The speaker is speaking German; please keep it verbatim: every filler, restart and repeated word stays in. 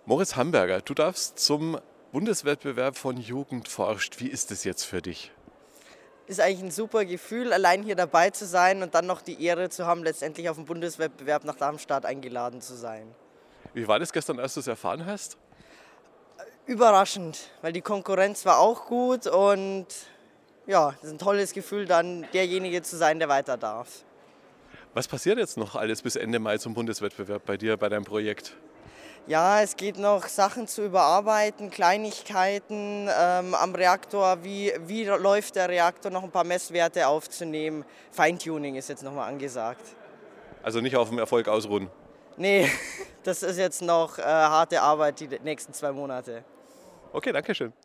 Moritz Hamberger, du darfst zum Bundeswettbewerb von Jugend forscht. Wie ist es jetzt für dich? Ist eigentlich ein super Gefühl, allein hier dabei zu sein und dann noch die Ehre zu haben, letztendlich auf dem Bundeswettbewerb nach Darmstadt eingeladen zu sein. Wie war das gestern, als du es erfahren hast? Überraschend, weil die Konkurrenz war auch gut und ja, es ist ein tolles Gefühl, dann derjenige zu sein, der weiter darf. Was passiert jetzt noch alles bis Ende Mai zum Bundeswettbewerb bei dir, bei deinem Projekt? Ja, es geht noch Sachen zu überarbeiten, Kleinigkeiten ähm, am Reaktor, wie, wie läuft der Reaktor, noch ein paar Messwerte aufzunehmen. Feintuning ist jetzt nochmal angesagt. Also nicht auf dem Erfolg ausruhen. Nee, das ist jetzt noch äh, harte Arbeit die nächsten zwei Monate. Okay, danke schön.